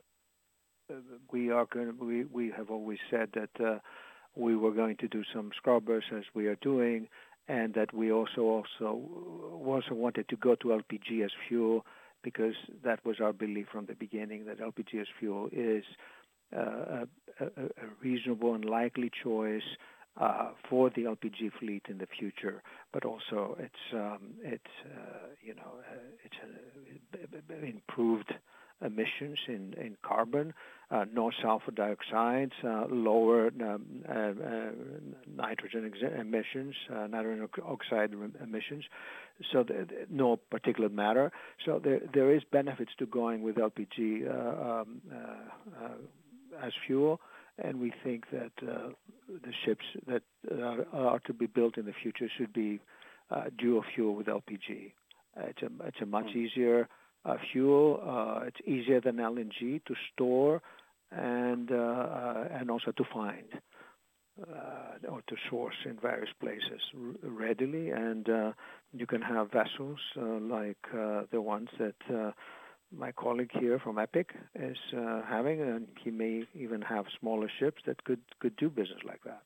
we are going to, we, we have always said that uh, we were going to do some scrubbers as we are doing, and that we also also also wanted to go to L P G as fuel, because that was our belief from the beginning, that L P G as fuel is uh, a, a, a reasonable and likely choice uh, for the L P G fleet in the future. But also it's um, it's uh, you know uh, it's uh, improved emissions in, in carbon, uh, no sulfur dioxides, uh, lower um, uh, uh, nitrogen ex- emissions, uh, nitrogen oxide emissions, so the, the, no particulate matter. So there there is benefits to going with L P G uh, um, uh, uh, as fuel, and we think that uh, the ships that are, are to be built in the future should be uh, dual fuel with L P G. Uh, it's a it's a much mm. easier Uh, fuel. Uh, it's easier than L N G to store and uh, uh, and also to find uh, or to source in various places r- readily. And uh, you can have vessels uh, like uh, the ones that uh, my colleague here from EPIC is uh, having, and he may even have smaller ships that could, could do business like that.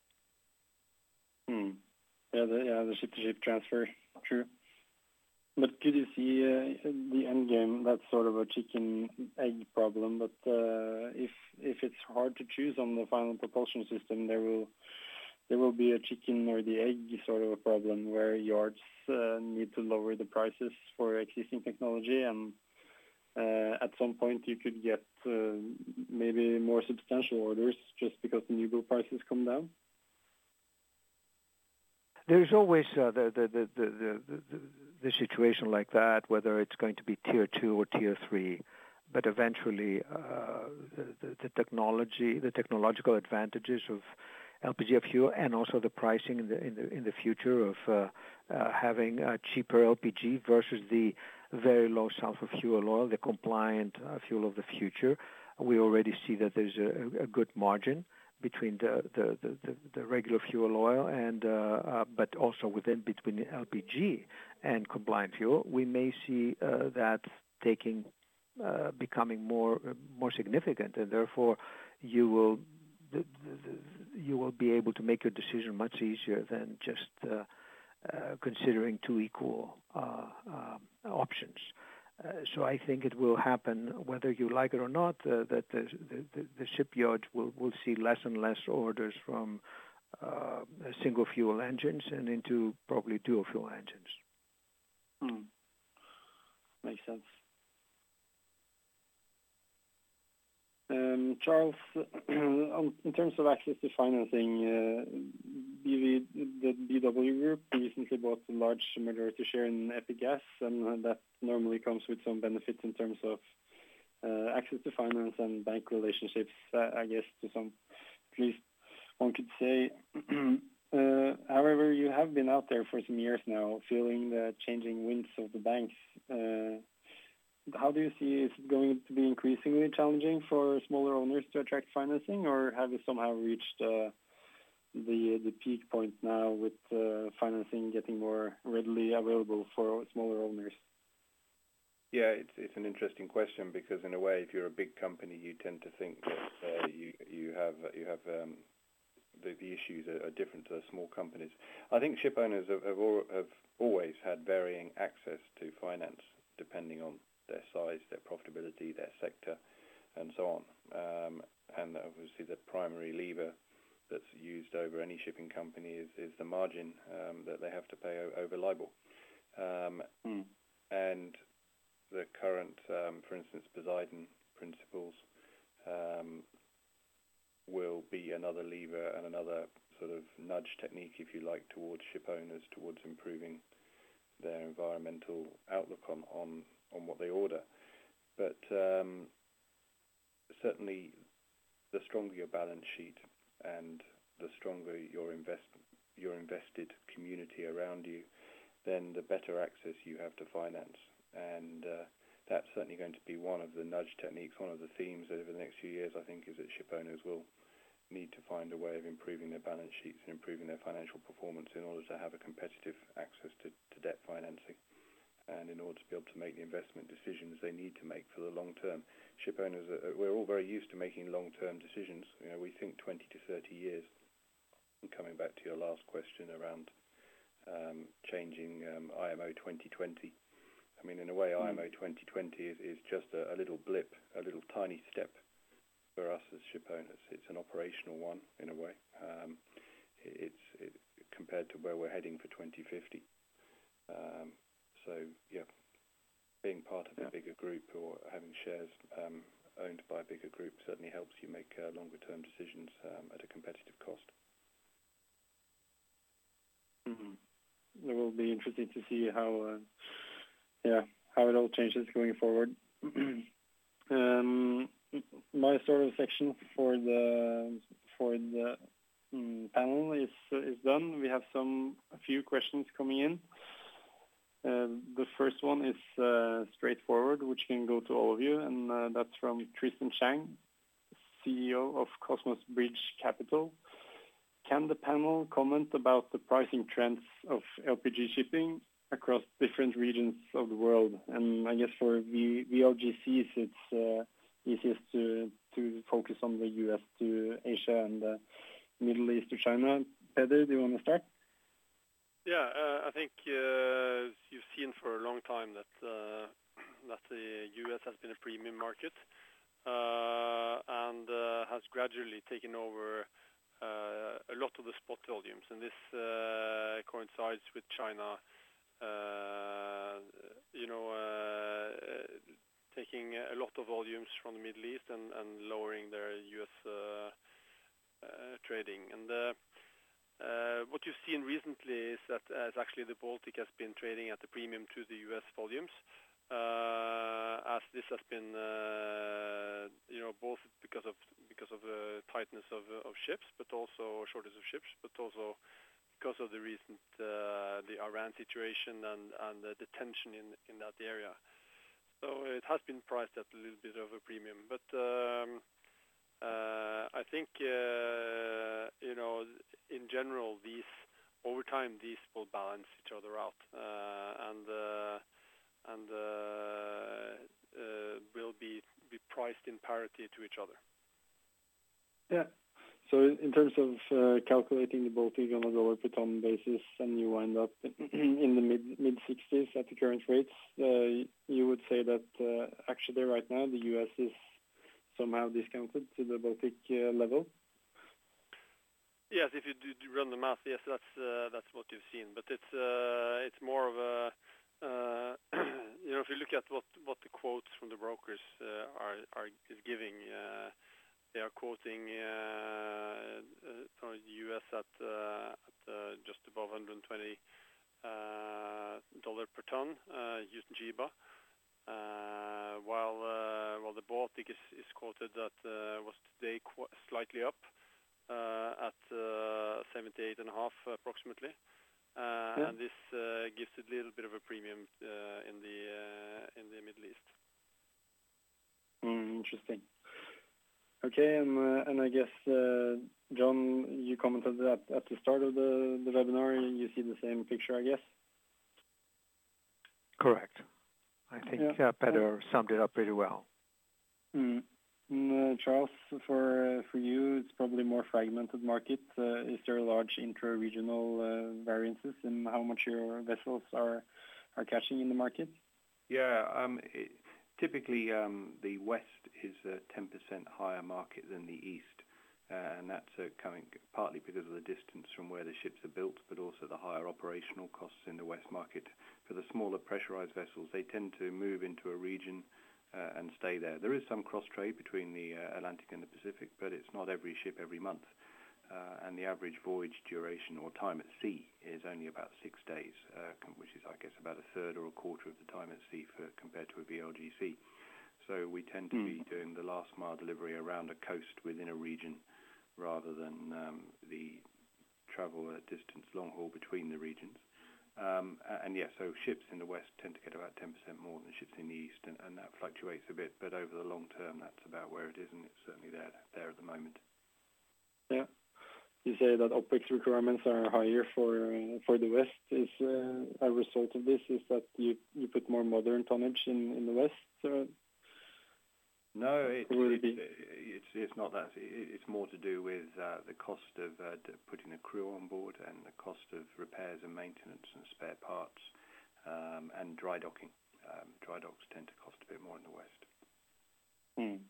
Hmm. Yeah, the, yeah, the ship-to-ship transfer, true. But could you see uh, the end game? That's sort of a chicken egg problem. But uh, if if it's hard to choose on the final propulsion system, there will there will be a chicken or the egg sort of a problem where yards uh, need to lower the prices for existing technology, and uh, at some point you could get uh, maybe more substantial orders just because the new build prices come down. There's always uh, the, the, the, the, the, the, the situation like that, whether it's going to be tier two or tier three, but eventually uh, the, the, the technology, the technological advantages of L P G fuel, and also the pricing in the in the in the future of uh, uh, having a cheaper L P G versus the very low sulfur fuel oil, the compliant uh, fuel of the future. We already see that there's a, a good margin between the, the, the, the regular fuel oil and uh, uh, but also within between the L P G and compliant fuel. We may see uh, that taking uh, becoming more more significant, and therefore you will the, the, the, you will be able to make your decision much easier than just uh, uh, considering two equal uh, uh, options. Uh, so I think it will happen, whether you like it or not, uh, that the, the, the shipyards will, will see less and less orders from uh, single fuel engines and into probably dual fuel engines. Hmm. Makes sense. Um, Charles, in terms of access to financing, uh, B V, the B W Group recently bought a large majority share in EPIC Gas, and that normally comes with some benefits in terms of uh, access to finance and bank relationships, uh, I guess, to some, at least one could say. uh, however, you have been out there for some years now, feeling the changing winds of the banks. Uh, How do you see, is it going to be increasingly challenging for smaller owners to attract financing, or have you somehow reached uh, the the peak point now with uh, financing getting more readily available for smaller owners? Yeah, it's it's an interesting question, because in a way, if you're a big company, you tend to think that uh, you you have you have um, the, the issues are, are different to the small companies. I think ship owners have have, all, have always had varying access to finance depending on their size, their profitability, their sector, and so on. Um, and obviously the primary lever that's used over any shipping company is, is the margin um, that they have to pay o- over LIBOR. Um, mm. And the current, um, for instance, Poseidon principles um, will be another lever and another sort of nudge technique, if you like, towards ship owners, towards improving their environmental outlook on, on, on what they order. But um, certainly the stronger your balance sheet and the stronger your invest your invested community around you, then the better access you have to finance. And uh, that's certainly going to be one of the nudge techniques, one of the themes over the next few years, I think, is that ship owners will need to find a way of improving their balance sheets and improving their financial performance in order to have a competitive access to, to debt financing, and in order to be able to make the investment decisions they need to make for the long term. Ship owners, are, we're all very used to making long-term decisions. You know, we think twenty to thirty years. And coming back to your last question around um, changing um, I M O twenty twenty, I mean, in a way, I M O twenty twenty is, is just a, a little blip, a little tiny step for us as ship owners. It's an operational one in a way. Um, it's it, compared to where we're heading for twenty fifty. Um, so yeah, being part of a bigger group or having shares um, owned by a bigger group certainly helps you make uh, longer term decisions um, at a competitive cost. Mm-hmm. It will be interesting to see how uh, yeah how it all changes going forward. um, My sort of section for the for the um, panel is is done. We have some a few questions coming in. Uh, the first one is uh, straightforward, which can go to all of you, and uh, that's from Tristan Chang, C E O of Cosmos Bridge Capital. Can the panel comment about the pricing trends of L P G shipping across different regions of the world? And I guess for v- VLGCs, it's uh, easiest to to focus on the U S to Asia and the Middle East to China. Peder, do you want to start? Yeah, uh, I think uh, you've seen for a long time that uh, that the U S has been a premium market uh, and uh, has gradually taken over uh, a lot of the spot volumes, and this uh, coincides with China, uh, you know, uh, taking a lot of volumes from the Middle East and, and lowering their U S uh, uh, trading. And uh, uh, what you've seen recently is that uh, actually the Baltic has been trading at a premium to the U S volumes, uh, as this has been, uh, you know, both because of because of the tightness of of ships, but also shortage of ships, but also because of the recent uh, the Iran situation and and the tension in in that area. So it has been priced at a little bit of a premium, but um, uh, I think uh, you know, in general, these over time these will balance each other out, uh, and uh, and uh, uh, will be be priced in parity to each other. Yeah. So in terms of uh, calculating the Baltic on a dollar per ton basis, and you wind up in the mid mid sixties at the current rates, uh, you would say that uh, actually right now the U S is somehow discounted to the Baltic uh, level. Yes, if you do, do run the math, yes, that's uh, that's what you've seen. But it's uh, it's more of a uh, you know, if you look at what, what the quotes from the brokers uh, are are is giving. Uh, They are quoting uh, uh, for the U S at, uh, at uh, just above one hundred twenty dollars uh, per ton, uh, Houston Chiba, uh, while uh, while the Baltic is, is quoted that uh, was today qu- slightly up uh, at uh, seventy-eight and a half approximately, uh, yeah. And this uh, gives a little bit of a premium uh, in the uh, in the Middle East. Mm, interesting. Okay, and uh, and I guess, uh, John, you commented that at the start of the, the webinar, you see the same picture, I guess? Correct. I think yeah. uh, Peder yeah. summed it up pretty well. Mm. And, uh, Charles, for uh, for you, it's probably a more fragmented market. Uh, is there large intra-regional uh, variances in how much your vessels are, are catching in the market? Yeah, um, it, typically um, the West is a ten percent higher market than the East, uh, and that's uh, coming partly because of the distance from where the ships are built, but also the higher operational costs in the West market. For the smaller pressurized vessels, they tend to move into a region uh, and stay there. There is some cross-trade between the uh, Atlantic and the Pacific, but it's not every ship every month. Uh, and the average voyage duration or time at sea is only about six days, uh, which is, I guess, about a third or a quarter of the time at sea for, compared to a V L G C. So we tend to mm. be doing the last mile delivery around a coast within a region rather than um, the travel at distance long haul between the regions. Um, and, yeah, so ships in the West tend to get about ten percent more than ships in the East, and, and that fluctuates a bit. But over the long term, that's about where it is, and it's certainly there, there at the moment. Yeah. You say that OPEX requirements are higher for uh, for the West. Is uh, a result of this is that you, you put more modern tonnage in, in the West? So no, it, it, it, it's it's not that. It, it's more to do with uh, the cost of uh, putting a crew on board and the cost of repairs and maintenance and spare parts um, and dry docking. Um, dry docks tend to cost a bit more in the West. Hmm.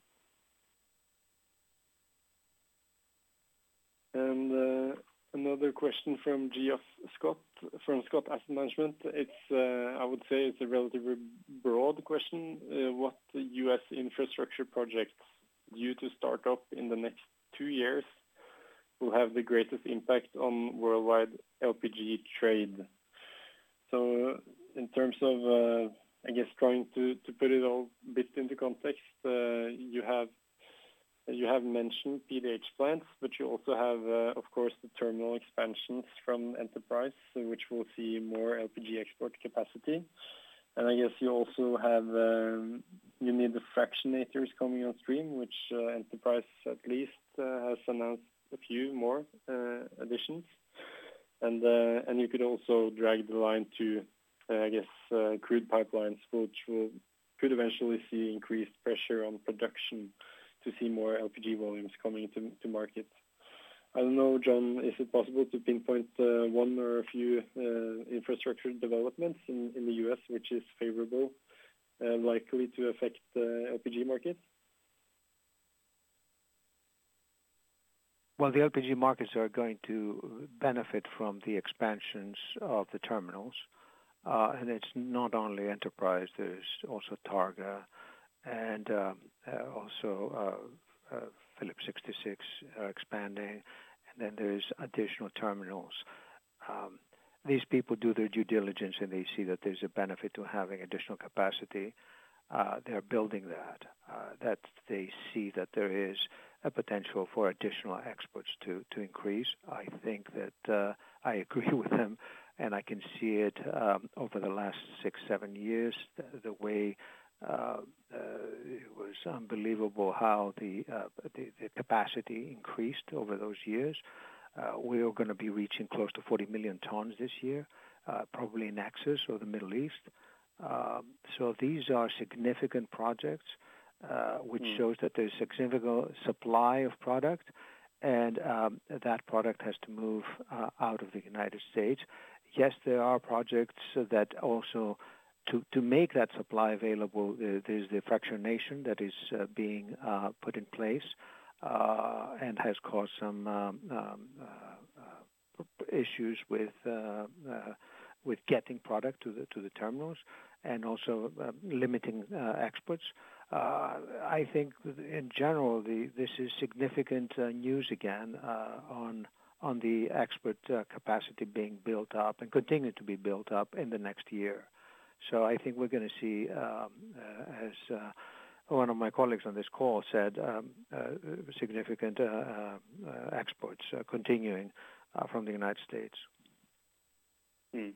And uh, another question from Geoff Scott, from Scott Asset Management. It's, uh, I would say it's a relatively broad question. Uh, what U S infrastructure projects due to start up in the next two years will have the greatest impact on worldwide L P G trade? So in terms of, uh, I guess, trying to, to put it all a bit into context, uh, you have You have mentioned P D H plants, but you also have, uh, of course, the terminal expansions from Enterprise, which will see more L P G export capacity. And I guess you also have, um, you need the fractionators coming on stream, which uh, Enterprise at least uh, has announced a few more uh, additions. And uh, and you could also drag the line to, uh, I guess, uh, crude pipelines, which will could eventually see increased pressure on production to see more L P G volumes coming to, to market. I don't know, John, is it possible to pinpoint uh, one or a few uh, infrastructure developments in, in the U S which is favorable, uh, likely to affect the L P G market? Well, the L P G markets are going to benefit from the expansions of the terminals. Uh, and it's not only Enterprise, there's also Targa and uh, uh, also uh, uh, Phillips sixty-six are expanding, and then there's additional terminals. Um, these people do their due diligence and they see that there's a benefit to having additional capacity. Uh, they're building that. Uh, that they see that there is a potential for additional exports to, to increase. I think that uh, I agree with them, and I can see it um, over the last six, seven years, the, the way Uh, uh, it was unbelievable how the, uh, the the capacity increased over those years. Uh, we are going to be reaching close to forty million tons this year, uh, probably in Texas or the Middle East. Um, so these are significant projects, uh, which mm. shows that there's significant supply of product, and um, that product has to move uh, out of the United States. Yes, there are projects that also To, to make that supply available, uh, there's the fractionation that is uh, being uh, put in place uh, and has caused some um, um, uh, uh, issues with uh, uh, with getting product to the to the terminals, and also uh, limiting uh, exports. Uh, I think in general, the, this is significant uh, news again uh, on on the export uh, capacity being built up and continue to be built up in the next year. So I think we're going to see, um, uh, as uh, one of my colleagues on this call said, um, uh, significant uh, uh, exports uh, continuing uh, from the United States. Hmm.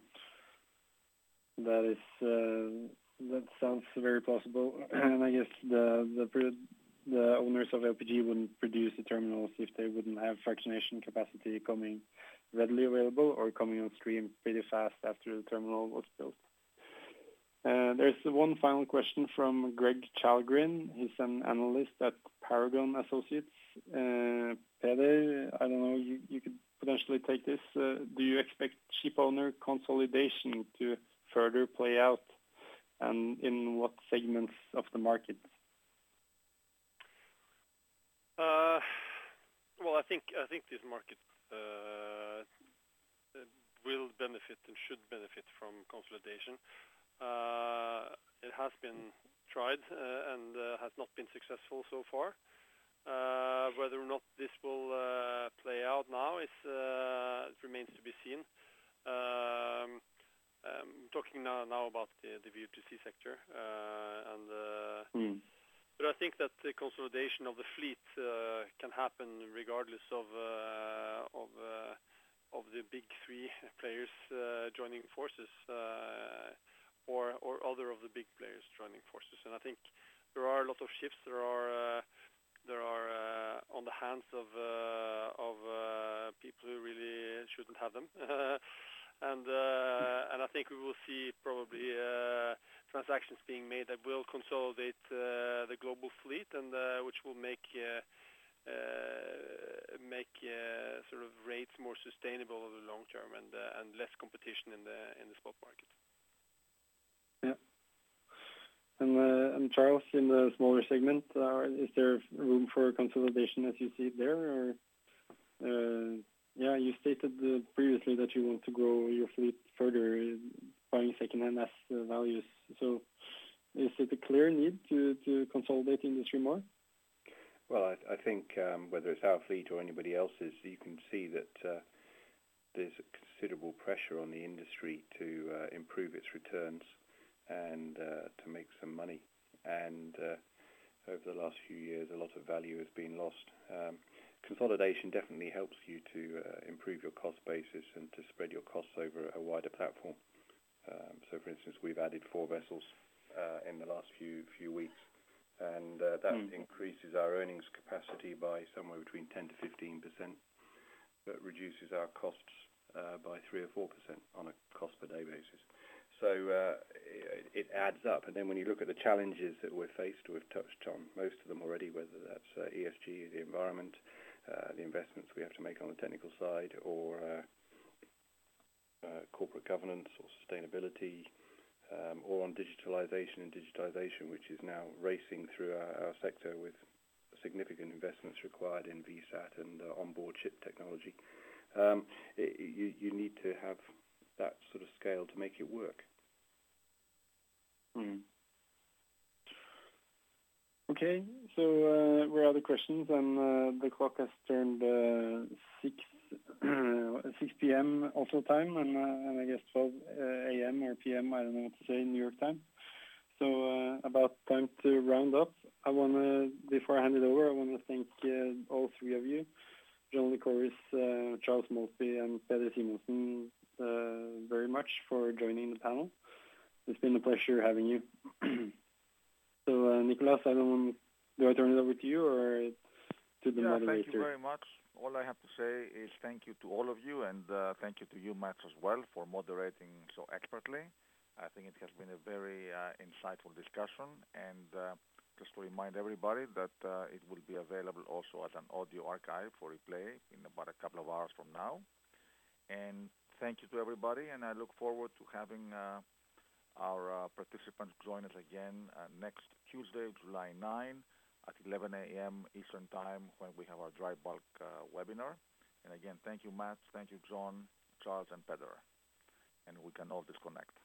That is uh, that sounds very plausible, and I guess the the the owners of L P G wouldn't produce the terminals if they wouldn't have fractionation capacity coming readily available or coming on stream pretty fast after the terminal was built. Uh, there's one final question from Greg Chalgrin. He's an analyst at Paragon Associates. Uh, Peder, I don't know, you, you could potentially take this. Uh, do you expect ship owner consolidation to further play out and in what segments of the market? Uh, well, I think I think this market uh, will benefit and should benefit from consolidation. Uh, it has been tried uh, and uh, has not been successful so far. Uh, whether or not this will uh, play out now is uh, it remains to be seen. Um, I'm talking now now about the, the V two C sector, uh, and uh, mm. but I think that the consolidation of the fleet uh, can happen regardless of uh, of uh, of the big three players uh, joining forces, uh, or or other of the big players joining forces. And I think there are a lot of shifts. There are uh, there are uh, on the hands of uh, of uh, people who really shouldn't have them. And uh, and I think we will see probably uh, transactions being made that will consolidate uh, the global fleet, and uh, which will make uh, uh, make uh, sort of rates more sustainable over the long term, and uh, and less competition in the in the spot market. Yeah. And uh, and Charles, in the smaller segment, uh, is there room for consolidation as you see it there, or? Uh, Yeah, you stated uh, previously that you want to grow your fleet further, uh, buying second-hand asset uh, values. So, is it a clear need to, to consolidate the industry more? Well, I, I think um, whether it's our fleet or anybody else's, you can see that uh, there's a considerable pressure on the industry to uh, improve its returns and uh, to make some money. And uh, over the last few years, a lot of value has been lost. Um, Consolidation definitely helps you to uh, improve your cost basis and to spread your costs over a wider platform. Um, so, for instance, we've added four vessels uh, in the last few few weeks, and uh, that mm. increases our earnings capacity by somewhere between ten to fifteen percent, but reduces our costs uh, by three or four percent on a cost per day basis. So uh, it, it adds up. And then when you look at the challenges that we're faced with, we've touched on most of them already, whether that's uh, E S G, the environment, Uh, the investments we have to make on the technical side, or uh, uh, corporate governance or sustainability, um, or on digitalization and digitization, which is now racing through our, our sector with significant investments required in V SAT and uh, onboard ship technology. Um, it, you, you need to have that sort of scale to make it work. Mm. Okay, so uh, we're out of questions, and uh, the clock has turned uh, six six p.m. Oslo time, and, uh, and I guess twelve a.m. or p m. I don't know what to say in New York time. So uh, about time to round up. I want to, before I hand it over, I want to thank uh, all three of you, John Lycouris, uh, Charles Maltby, and Peder Simonsen, uh, very much for joining the panel. It's been a pleasure having you. So, uh, Nicholas, I don't want, do I turn it over to you or to the yeah, moderator? Thank you very much. All I have to say is thank you to all of you, and uh, thank you to you, Mats, as well, for moderating so expertly. I think it has been a very uh, insightful discussion, and uh, just to remind everybody that uh, it will be available also as an audio archive for replay in about a couple of hours from now. And thank you to everybody, and I look forward to having uh, our uh, participants join us again uh, next Tuesday, July ninth at eleven a.m. Eastern Time, when we have our dry bulk uh, webinar. And again, thank you, Matt, thank you, John, Charles, and Peder. And we can all disconnect.